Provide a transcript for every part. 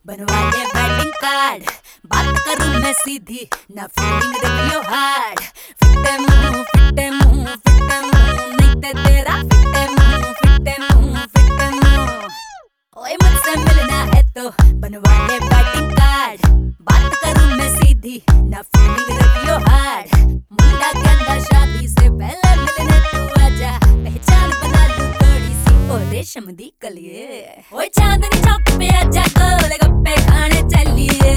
बनवा ले wedding card, बात करूं मैं सीधी, ना फीलिंग रखियो हार्ड। फिटे मुंह फिटे मुंह फिटे मुंह, नहीं ते तेरा फिटे मुंह फिटे मुंह फिटे मुंह। ओए मुझसे मिलना है तो बनवा ले वेडिंग कार्ड, बात करूं मैं सीधी, ना फीलिंग रखियो हार्ड। मुंडा कहता शादी से पहले मिलने तू आजा, पहचान बना लूं थोड़ी सी ओ रेशम दी कलिए। ओए चांदनी चौक पे आजा, गोलगप्पे खाने चलिए।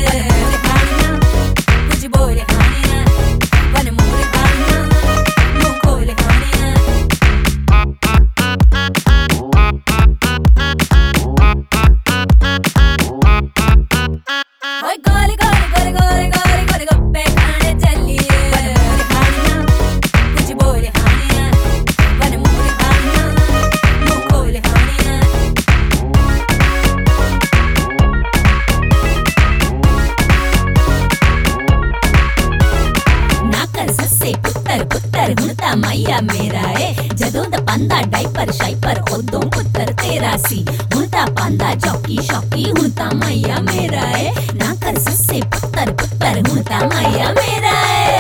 कुछ बोले खानिया, वन मोरे खानिया, मुंह खोले खानिया। ओए गोले गोले गोले गोले गोले गोलगप्पे खाने चलिए। कुछ बोले खानिया, वन मोरे खानिया, मुंह खोले खानिया। ना कर सस्से पुत्तर पुत्तर, हुणता मैया मेरा है। जदों दा पांदा डाइपर शाइपर, उदों पुत्तर तेरा सी। हुणता पांदा जॉकी शॉकी, हुणता मैया मेरा है। ना कर सस्से पुत्तर पुत्तर, हुणता मैया मेरा है।